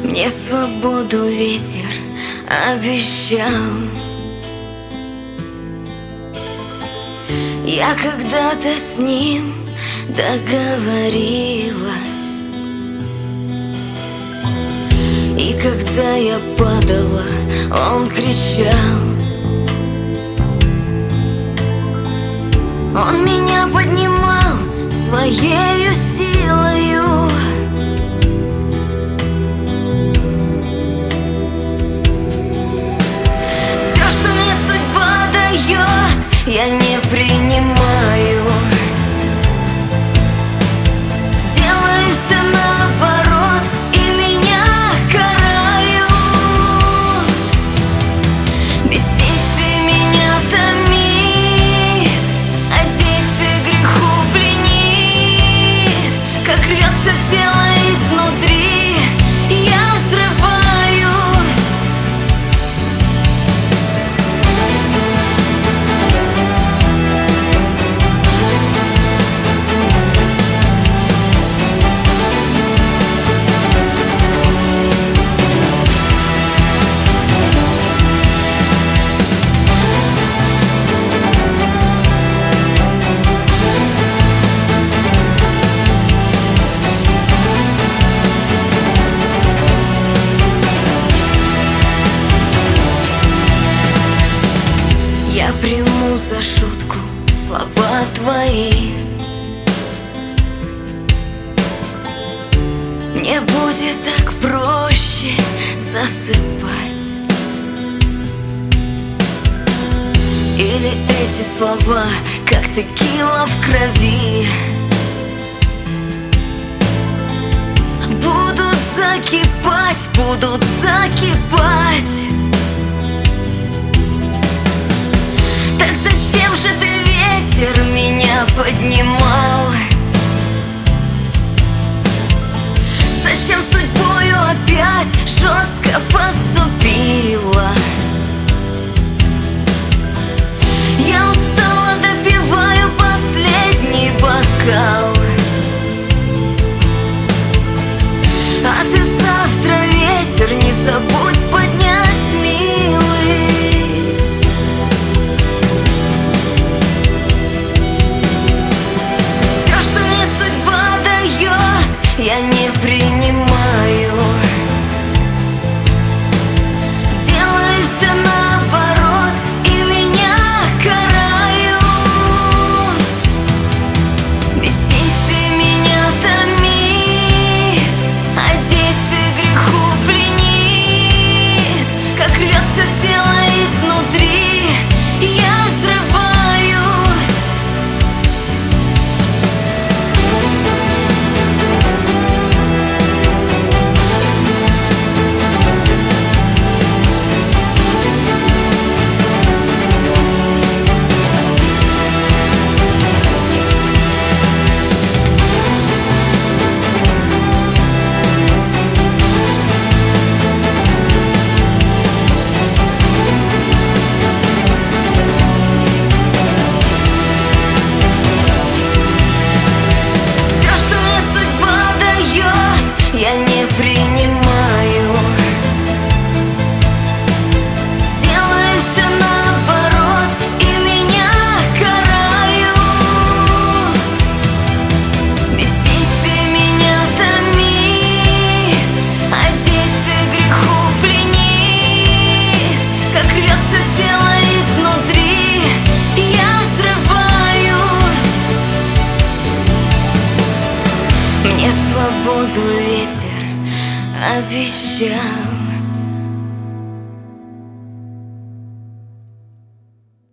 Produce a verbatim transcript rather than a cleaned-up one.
Мне свободу ветер обещал. Я когда-то с ним договорилась, и когда я падала, он кричал. Он меня поднимал своею силою. Все, что мне судьба дает, я не принимаю. Делаю все наоборот, и меня карают. Бездействие меня томит, а действие греху пленит. Как рвется тело изнутри, я взрываюсь. Я приму за шутку слова твои. Мне будет так проще засыпать. Или эти слова, как текила в крови, будут закипать, будут закипать. Так зачем же ты, ветер, меня поднимал? Зачем судьбою опять жестко поступила? Я устала, допиваю последний бокал. А ты завтра, ветер, не забудь поднять, милый. Я не принимаю. Делаю все наоборот, и меня карают. Бездействие меня томит, а действие греху пленит. Как рвется тело изнутри, я взрываюсь. Я не принимаю. Делаю все наоборот, и меня карают. Бездействие меня томит, а действие греху пленит. Как рвется тело изнутри, я взрываюсь. Мне свободу ветер обещал.